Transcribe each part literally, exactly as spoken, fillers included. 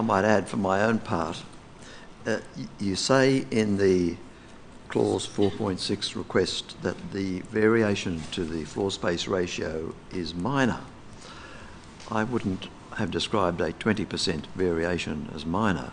might add for my own part, uh, you say in the clause four point six request that the variation to the floor space ratio is minor. I wouldn't have described a twenty percent variation as minor.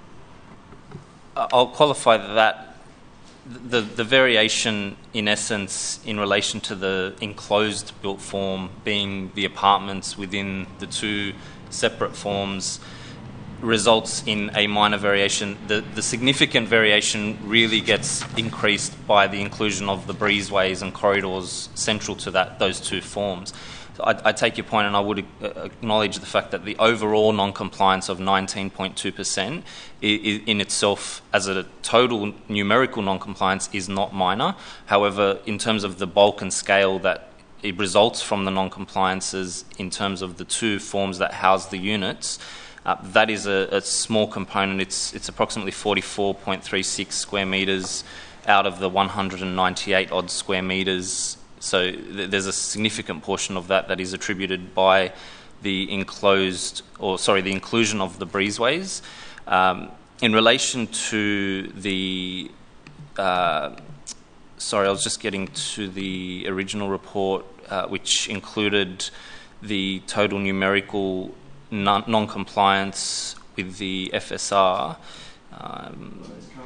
I'll qualify that. The, the variation, in essence, in relation to the enclosed built form being the apartments within the two separate forms, results in a minor variation. The, the significant variation really gets increased by the inclusion of the breezeways and corridors central to that those two forms. I, I take your point, and I would acknowledge the fact that the overall non-compliance of nineteen point two percent in itself, as a total numerical non-compliance, is not minor. However, in terms of the bulk and scale that it results from the non-compliances in terms of the two forms that house the units, uh, that is a, a small component. It's, it's approximately forty-four point three six square metres out of the one hundred ninety-eight odd square metres. So th- there's a significant portion of that that is attributed by the enclosed, or sorry, the inclusion of the breezeways. Um, in relation to the, uh, sorry, I was just getting to the original report, uh, which included the total numerical non- non-compliance with the F S R. Um,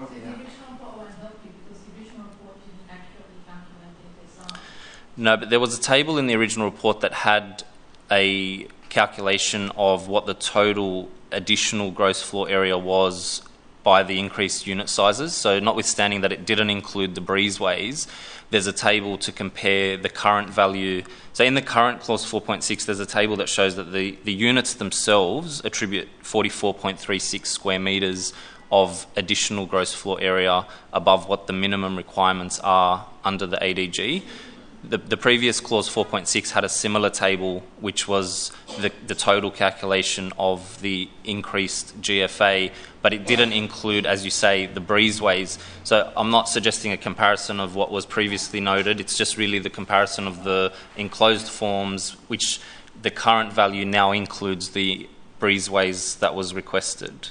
No, but there was a table in the original report that had a calculation of what the total additional gross floor area was by the increased unit sizes. So notwithstanding that it didn't include the breezeways, there's a table to compare the current value. So in the current clause four point six, there's a table that shows that the, the units themselves attribute forty-four point three six square metres of additional gross floor area above what the minimum requirements are under the A D G. The, the previous clause four point six had a similar table, which was the, the total calculation of the increased G F A, but it didn't include, as you say, the breezeways. So I'm not suggesting a comparison of what was previously noted. It's just really the comparison of the enclosed forms, which the current value now includes the breezeways that was requested.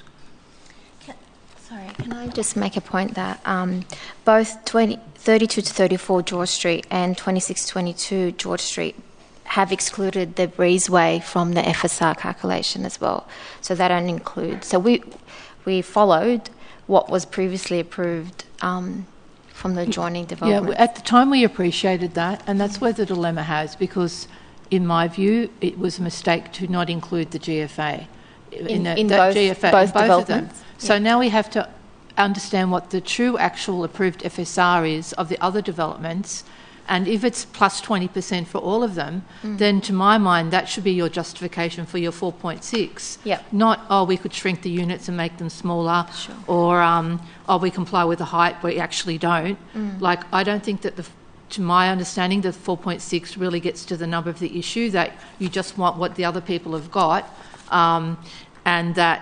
Sorry, can I just make a point that um, both twenty, thirty-two to thirty-four George Street and twenty-six twenty-two George Street have excluded the breezeway from the F S R calculation as well. So they don't include. So we we followed what was previously approved um, from the adjoining development. Yeah, at the time we appreciated that, and that's where the dilemma has, because in my view it was a mistake to not include the G F A. In, in, the, in the both, G F A, both, both developments. Of them. So yeah. Now we have to understand what the true actual approved F S R is of the other developments, and if it's plus twenty percent for all of them, mm. then to my mind that should be your justification for your four point six. Yep. Not, oh, we could shrink the units and make them smaller, sure. or um, oh, we comply with the height, but we actually don't. Mm. Like, I don't think that the to my understanding, the four point six really gets to the nub of the issue, that you just want what the other people have got, um, and that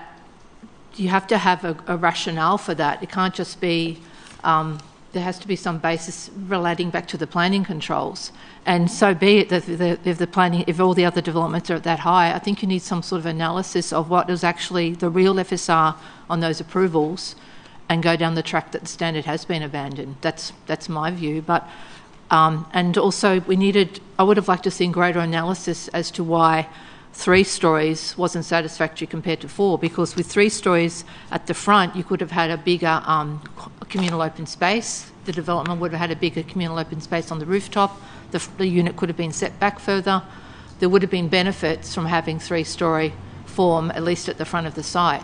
you have to have a, a rationale for that. It can't just be, um, there has to be some basis relating back to the planning controls. And so be it that the, if the planning, if all the other developments are at that high, I think you need some sort of analysis of what is actually the real F S R on those approvals, and go down the track that the standard has been abandoned. That's that's my view. But um, and also we needed, I would have liked to see greater analysis as to why three stories wasn't satisfactory compared to four, because with three stories at the front you could have had a bigger um, communal open space. The development would have had a bigger communal open space on the rooftop. The, the unit could have been set back further. There would have been benefits from having three-storey form, at least at the front of the site.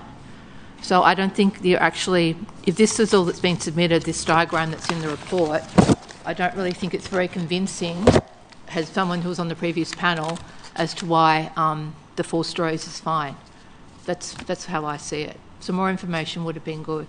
So I don't think you're actually, if this is all that's been submitted, this diagram that's in the report, I don't really think it's very convincing, as someone who was on the previous panel, as to why um, the four stories is fine. That's that's how I see it. So more information would have been good.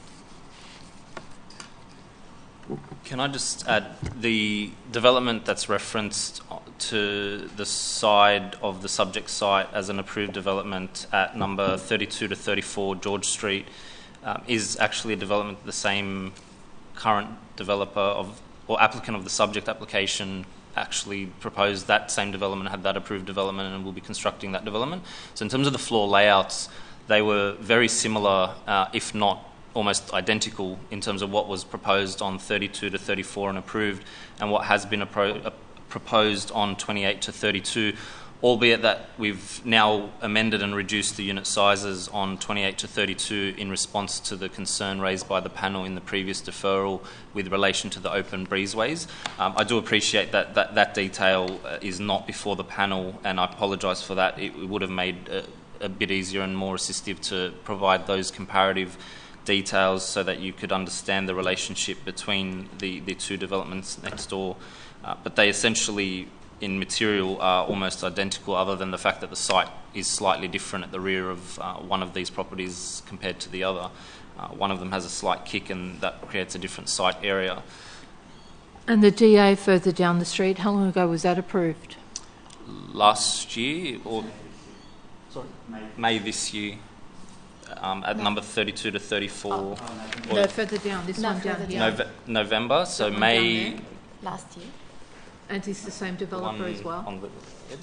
Can I just add, the development that's referenced to the side of the subject site as an approved development at number thirty-two to thirty-four George Street um, is actually a development the same current developer of, or applicant of the subject application actually proposed that same development, had that approved development, and will be constructing that development. So in terms of the floor layouts, they were very similar, uh, if not almost identical, in terms of what was proposed on thirty-two to thirty-four and approved, and what has been appro- uh, proposed on twenty-eight to thirty-two, albeit that we've now amended and reduced the unit sizes on twenty-eight to thirty-two in response to the concern raised by the panel in the previous deferral with relation to the open breezeways. Um, I do appreciate that that, that detail uh, is not before the panel, and I apologise for that. It, it would have made uh, a bit easier and more assistive to provide those comparative details so that you could understand the relationship between the, the two developments next door. Uh, but they essentially, in material, are almost identical, other than the fact that the site is slightly different at the rear of uh, one of these properties compared to the other. Uh, one of them has a slight kick, and that creates a different site area. And the D A further down the street, how long ago was that approved? Last year, or Sorry? May, May this year, um, at No. number thirty-two to thirty-four. Oh. Or No, further down, this No, one down further here. down. Nove- November, so That one May. down there. Last year. And it's the same developer one as well? on the,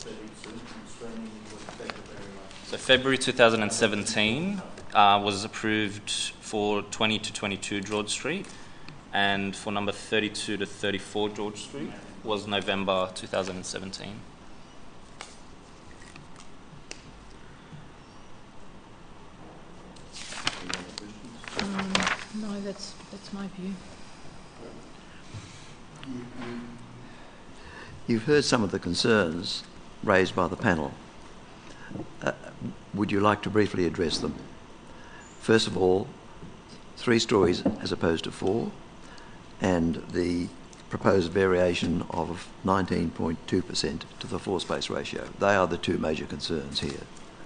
so February two thousand seventeen uh, was approved for twenty to twenty-two George Street, and for number thirty-two to thirty-four George Street was November two thousand seventeen. Um, no, that's that's my view. You've heard some of the concerns raised by the panel. Uh, would you like to briefly address them? First of all, three stories as opposed to four, and the proposed variation of nineteen point two percent to the floor space ratio. They are the two major concerns here.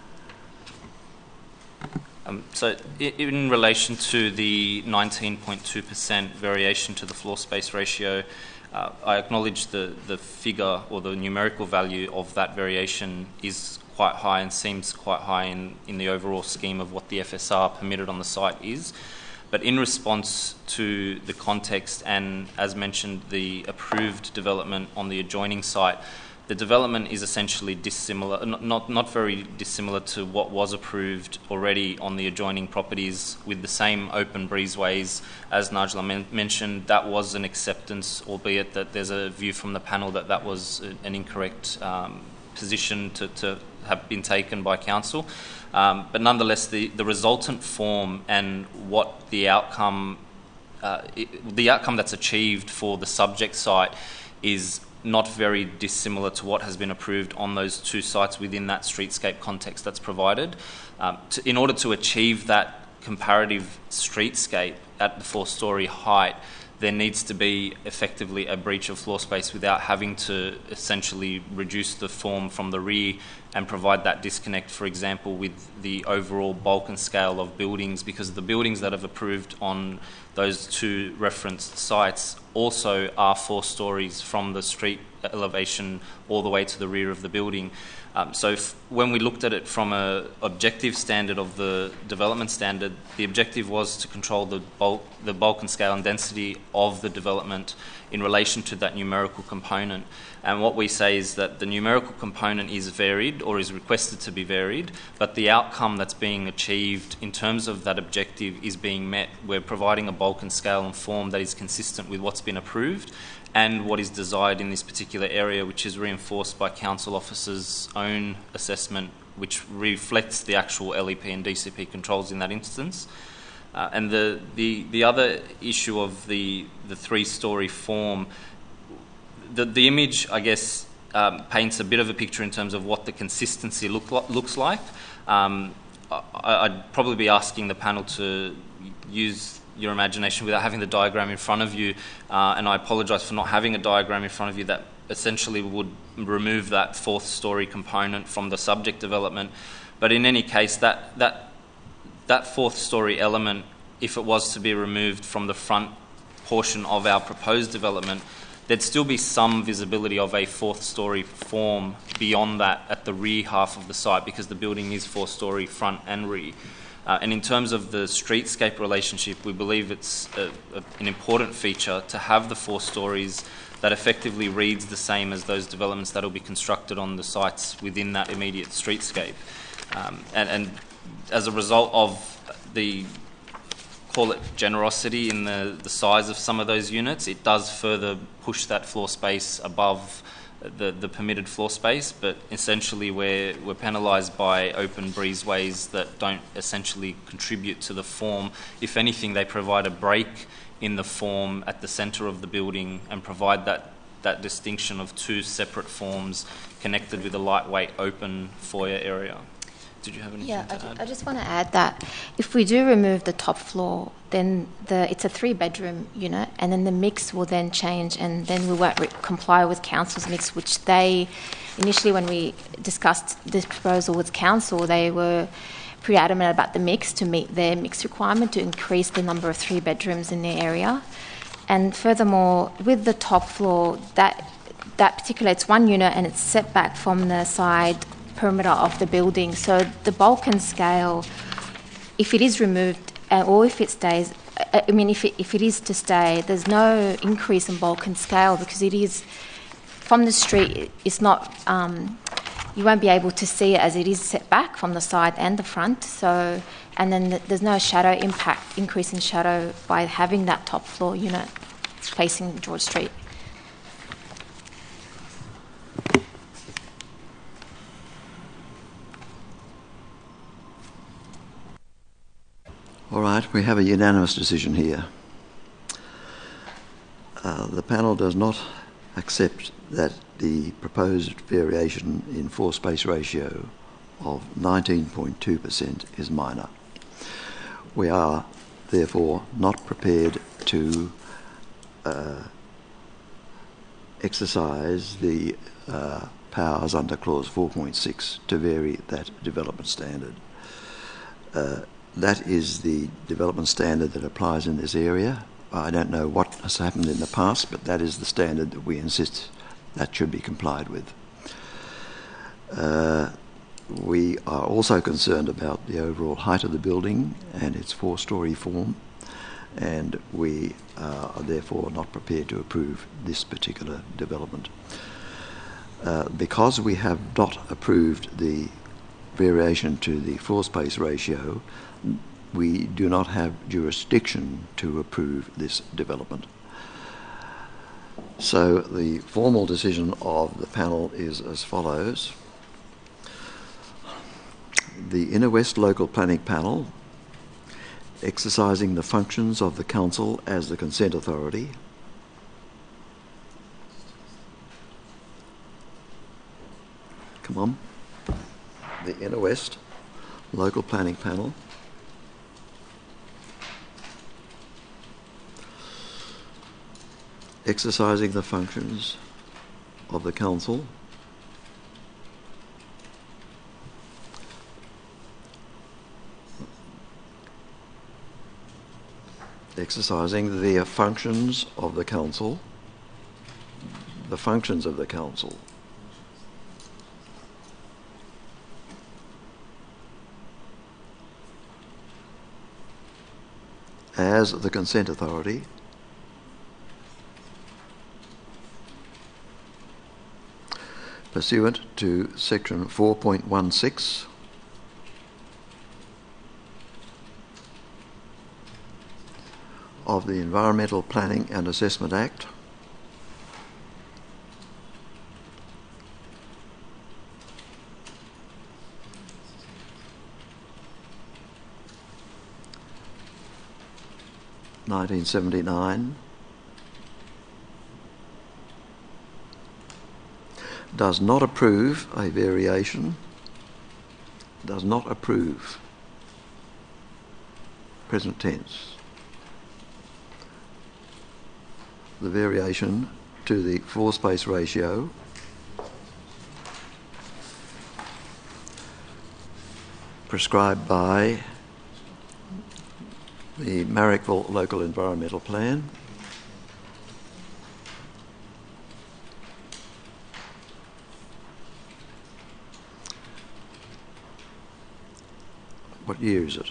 Um, so i- in relation to the nineteen point two percent variation to the floor space ratio, uh, I acknowledge the, the figure or the numerical value of that variation is quite high and seems quite high in, in the overall scheme of what the F S R permitted on the site is. But in response to the context and, as mentioned, the approved development on the adjoining site, the development is essentially dissimilar, not, not not very dissimilar to what was approved already on the adjoining properties, with the same open breezeways. As Nigel men- mentioned, that was an acceptance, albeit that there's a view from the panel that that was a, an incorrect um, position to, to have been taken by council. Um, but nonetheless, the, the resultant form and what the outcome, uh, it, the outcome that's achieved for the subject site is not very dissimilar to what has been approved on those two sites within that streetscape context that's provided. Um, to, in order to achieve that comparative streetscape at the four-storey height, there needs to be effectively a breach of floor space without having to essentially reduce the form from the rear and provide that disconnect, for example, with the overall bulk and scale of buildings, because the buildings that have approved on those two referenced sites also are four stories from the street elevation all the way to the rear of the building. Um, so if, when we looked at it from an objective standard of the development standard, the objective was to control the bulk, the bulk and scale and density of the development in relation to that numerical component. And what we say is that the numerical component is varied or is requested to be varied, but the outcome that's being achieved in terms of that objective is being met. We're providing a bulk and scale and form that is consistent with what's been approved and what is desired in this particular area, which is reinforced by council officers' own assessment, which reflects the actual L E P and D C P controls in that instance. Uh, and the, the, the other issue of the, the three-storey form, the, the image, I guess, um, paints a bit of a picture in terms of what the consistency look li- looks like. Um, I, I'd probably be asking the panel to use your imagination without having the diagram in front of you, uh, and I apologise for not having a diagram in front of you that essentially would remove that fourth storey component from the subject development. But in any case, that that that fourth storey element, if it was to be removed from the front portion of our proposed development, there'd still be some visibility of a fourth storey form beyond that at the rear half of the site, because the building is four storey front and rear. Uh, and in terms of the streetscape relationship, we believe it's a, a, an important feature to have the four stories that effectively reads the same as those developments that will be constructed on the sites within that immediate streetscape. Um, and, and as a result of the, call it generosity in the, the size of some of those units, it does further push that floor space above the, the permitted floor space, but essentially we're, we're penalised by open breezeways that don't essentially contribute to the form. If anything, they provide a break in the form at the centre of the building and provide that, that distinction of two separate forms connected with a lightweight open foyer area. Did you have anything yeah, to I, add? I just want to add that if we do remove the top floor, then the it's a three-bedroom unit, and then the mix will then change, and then we won't re- comply with council's mix, which they initially, when we discussed this proposal with council, they were pretty adamant about the mix to meet their mix requirement to increase the number of three bedrooms in their area. And furthermore, with the top floor, that that particular it's one unit and it's set back from the side perimeter of the building. So the bulk and scale, if it is removed uh, or if it stays, I mean, if it, if it is to stay, there's no increase in bulk and scale because it is from the street. It's not. Um, you won't be able to see it as it is set back from the side and the front. So, and then th- there's no shadow impact, increase in shadow by having that top floor unit facing George Street. All right, we have a unanimous decision here. Uh, the panel does not accept that the proposed variation in floor space ratio of nineteen point two percent is minor. We are therefore not prepared to uh, exercise the uh, powers under clause four point six to vary that development standard. Uh, That is the development standard that applies in this area. I don't know what has happened in the past, but that is the standard that we insist that should be complied with. Uh, we are also concerned about the overall height of the building and its four-storey form, and we uh, are therefore not prepared to approve this particular development. Uh, because we have not approved the variation to the floor space ratio, we do not have jurisdiction to approve this development. So the formal decision of the panel is as follows. The Inner West Local Planning Panel, exercising the functions of the Council as the consent authority, come on, the Inner West Local Planning Panel exercising the functions of the Council exercising the functions of the Council the functions of the Council as the consent authority pursuant to section four point one six of the Environmental Planning and Assessment Act, nineteen seventy-nine, does not approve a variation, does not approve, present tense, the variation to the floor space ratio prescribed by the Marrickville Local Environmental Plan, what year is it?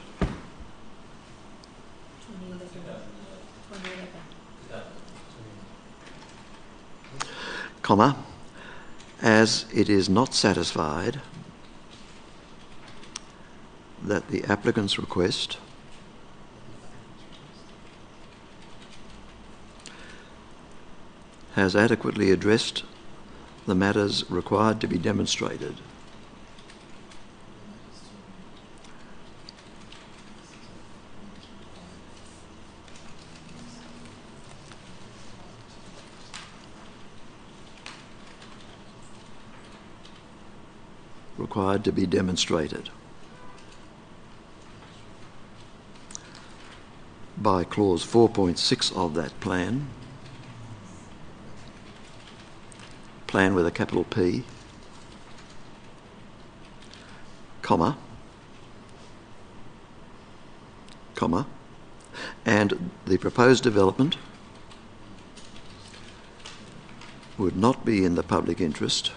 Comma, as it is not satisfied that the applicant's request has adequately addressed the matters required to be demonstrated. Required to be demonstrated by clause four point six of that plan, plan with a capital P, comma, comma, and the proposed development would not be in the public interest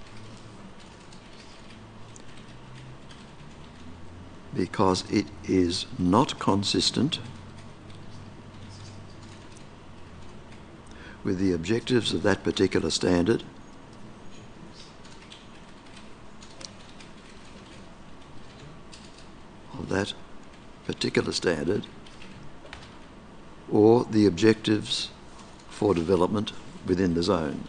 because it is not consistent with the objectives of that particular standard of that particular standard or the objectives for development within the zone.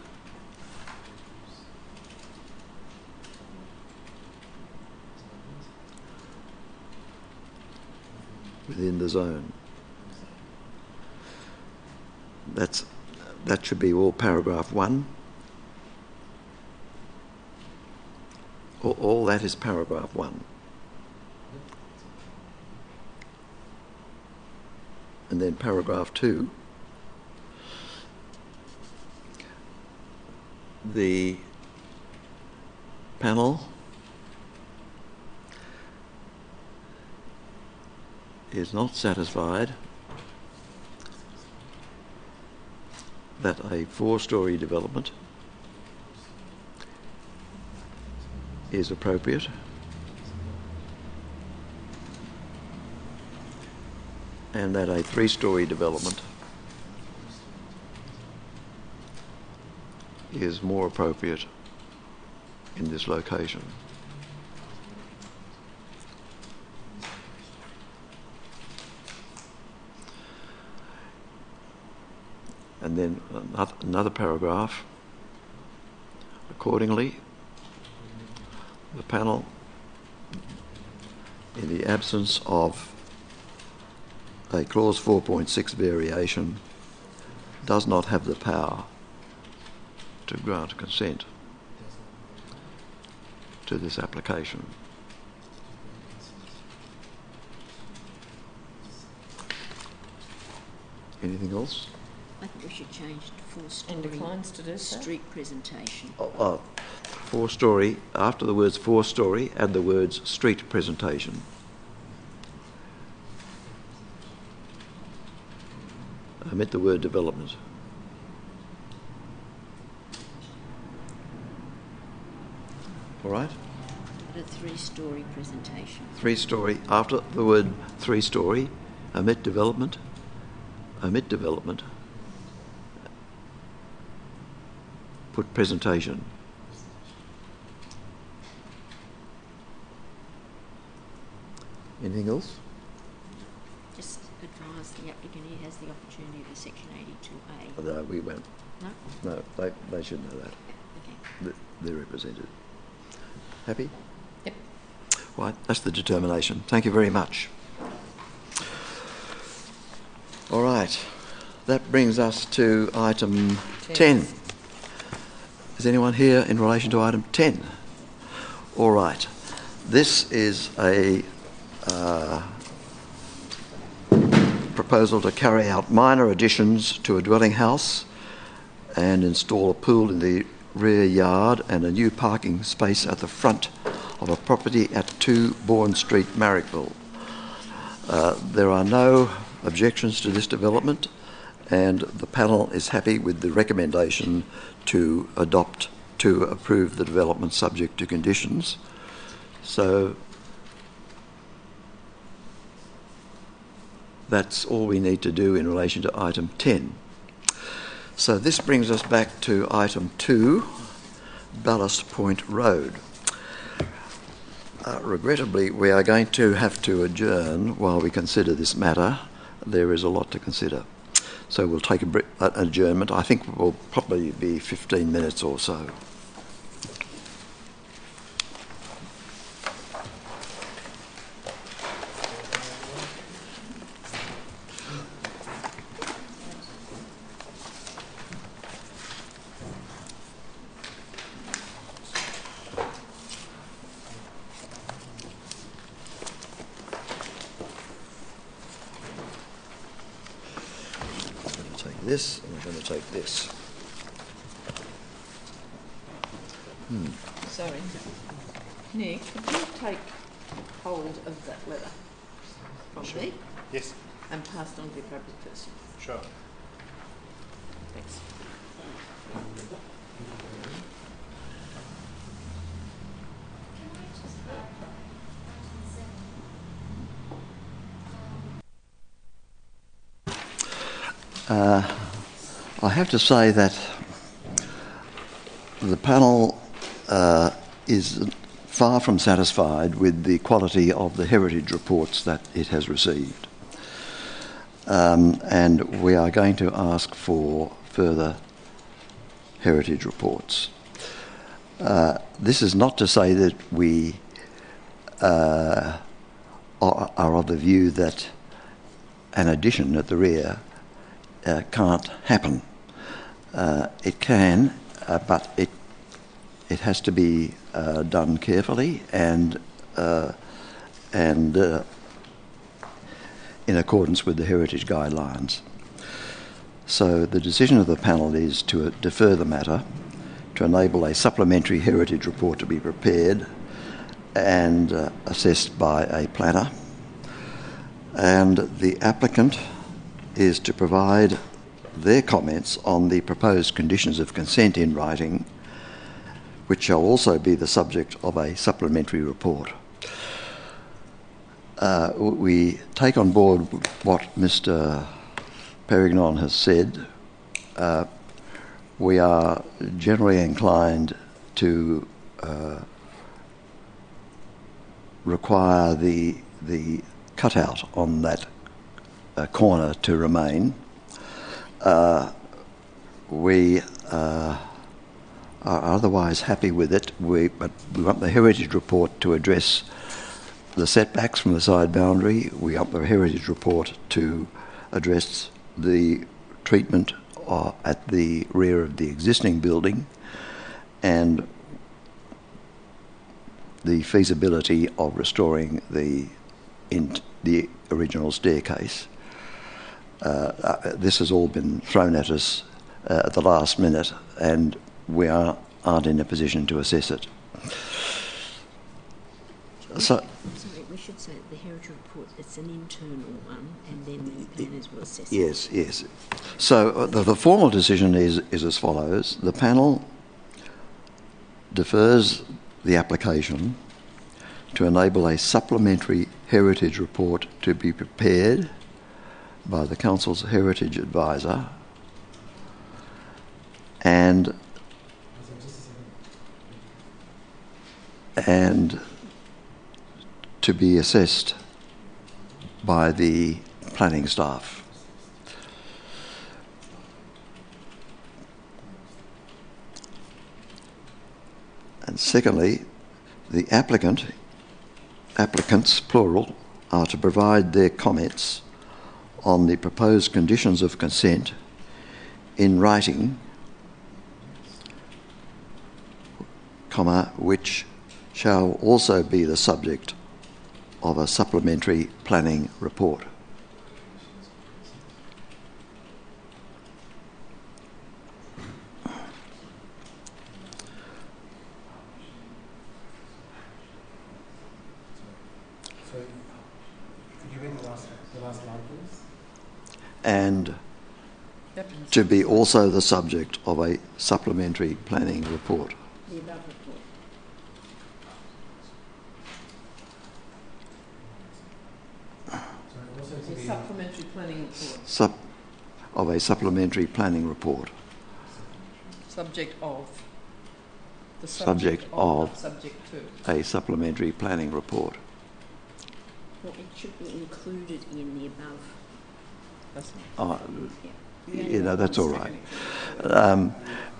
Within the zone. That's, that should be all paragraph one. All, all that is paragraph one. And then paragraph two. The panel is not satisfied that a four-storey development is appropriate and that a three-storey development is more appropriate in this location. And then another paragraph. Accordingly, the panel, in the absence of a clause four point six variation, does not have the power to grant consent to this application. Anything else? I think we should change to four-storey And declines to do so. street presentation. Oh, oh, four-storey, after the words four-storey, add the words street presentation. Omit the word development. All right? A three-storey presentation. Three-storey, after the word three-storey, omit development, omit development, put presentation. Anything else? Just advise the applicant he has the opportunity of the section eighty-two A. No, we won't. No? No, they, they should know that. Okay. Th- They're represented. Happy? Yep. Right, that's the determination. Thank you very much. All right, that brings us to item ten. Is anyone here in relation to item ten? All right, this is a uh, proposal to carry out minor additions to a dwelling house and install a pool in the rear yard and a new parking space at the front of a property at two Bourne Street, Marrickville. Uh, there are no objections to this development, and the panel is happy with the recommendation to adopt, to approve the development subject to conditions. So that's all we need to do in relation to item ten. So this brings us back to item two, Ballast Point Road. Uh, regrettably, we are going to have to adjourn while we consider this matter. There is a lot to consider. So we'll take a br- an adjournment. I think it will probably be fifteen minutes or so. This, and we're going to take this. Hmm. Sorry. Nick, could you take hold of that letter from Sure. me? Yes. And pass it on to the appropriate person? Sure. Thanks. Uh, I have to say that the panel uh, is far from satisfied with the quality of the heritage reports that it has received. Um, and we are going to ask for further heritage reports. Uh, this is not to say that we uh, are, are of the view that an addition at the rear uh, can't happen. Uh, it can, uh, but it it has to be uh, done carefully and uh, and uh, in accordance with the heritage guidelines. So the decision of the panel is to defer the matter to enable a supplementary heritage report to be prepared and uh, assessed by a planner. And the applicant is to provide their comments on the proposed conditions of consent in writing, which shall also be the subject of a supplementary report. Uh, we take on board what Mister Perignon has said. Uh, we are generally inclined to uh, require the the cutout on that uh, corner to remain. Uh, we uh, are otherwise happy with it, we, but we want the heritage report to address the setbacks from the side boundary. We want the heritage report to address the treatment uh, at the rear of the existing building and the feasibility of restoring the in the original staircase. Uh, uh, this has all been thrown at us uh, at the last minute, and we are, aren't in a position to assess it. So, Sorry, we should say that the heritage report, it's an internal one, and then the planners will assess it. yes, yes. So uh, the, the formal decision is, is as follows. The panel defers the application to enable a supplementary heritage report to be prepared by the Council's Heritage Advisor and and to be assessed by the planning staff. And secondly, the applicant, applicants, plural, are to provide their comments on the proposed conditions of consent in writing, comma, which shall also be the subject of a supplementary planning report. So, could you read the last, the last line, please? And to be also the subject of a supplementary planning report. The above report. So also to The be supplementary planning report, Sup- of a supplementary planning report. subject of The subject of subject to. a supplementary planning report. Well, it should be included in the above. That's not. Oh, Yeah. you know, that's all right. Um,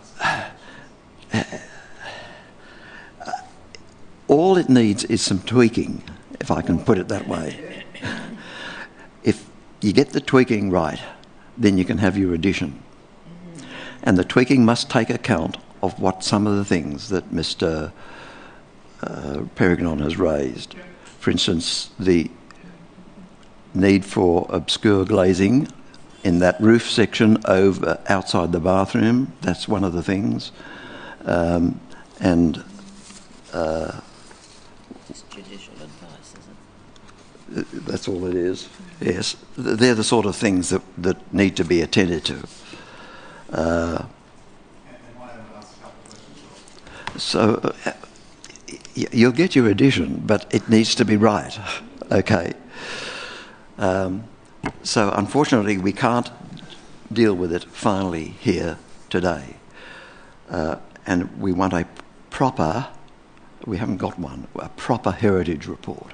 all it needs is some tweaking, if I can put it that way. If you get the tweaking right, then you can have your addition. And the tweaking must take account of what some of the things that Mister Uh, Peregnon has raised. For instance, the need for obscure glazing in that roof section over outside the bathroom. That's one of the things. Um, and uh, It's judicial advice, isn't it? that's all it is. Yes, they're the sort of things that, that need to be attended to. Uh, so uh, y- you'll get your addition, but it needs to be right. Okay. Um, so unfortunately, we can't deal with it finally here today. Uh, and we want a proper, we haven't got one, a proper heritage report.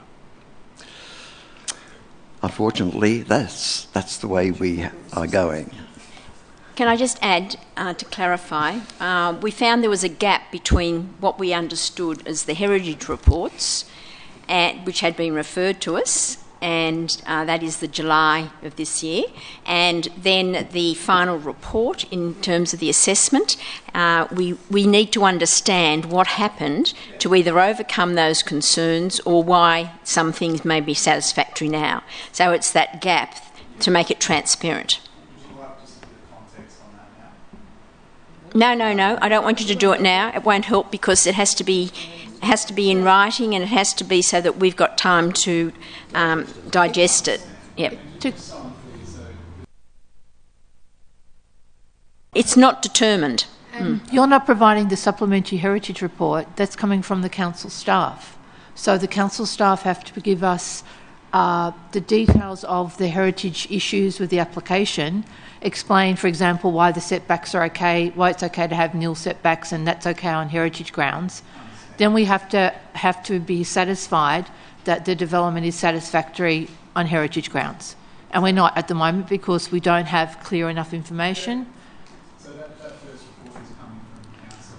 Unfortunately, that's that's the way we are going. Can I just add, uh, to clarify, uh, we found there was a gap between what we understood as the heritage reports, and, which had been referred to us, and uh, that is the July of this year, and then the final report in terms of the assessment. Uh, we, we need to understand what happened to either overcome those concerns or why some things may be satisfactory now. So it's that gap to make it transparent. No, no, no. I don't want you to do it now. It won't help because it has to be, it has to be in writing, and it has to be so that we've got time to um, digest it. Yep. To, It's not determined. Mm. You're not providing the supplementary heritage report. That's coming from the council staff. So the council staff have to give us uh, the details of the heritage issues with the application, explain, for example, why the setbacks are okay, why it's okay to have nil setbacks and that's okay on heritage grounds. Then we have to have to be satisfied that the development is satisfactory on heritage grounds. And we're not at the moment because we don't have clear enough information. So that, that first report is coming from council.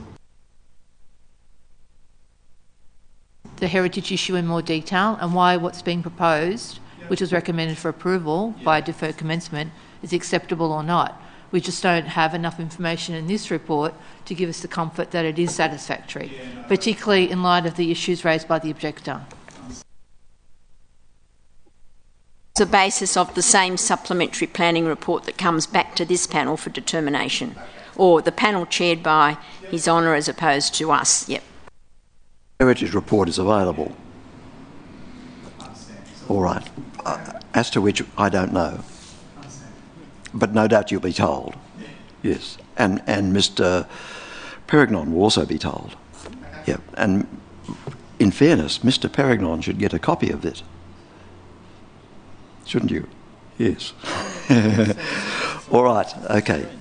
The heritage issue in more detail and why what's being proposed, which was recommended for approval by deferred commencement, is acceptable or not. We just don't have enough information in this report to give us the comfort that it is satisfactory, yeah, no, particularly in light of the issues raised by the objector. The basis of the same supplementary planning report that comes back to this panel for determination, or the panel chaired by His Honour as opposed to us. Yep. Heritage report is available. All right. Uh, as to which, I don't know. But no doubt you'll be told. Yes. And and Mister Peregnon will also be told. Yeah. And in fairness, Mister Peregnon should get a copy of it. Shouldn't you? Yes. All right. Okay.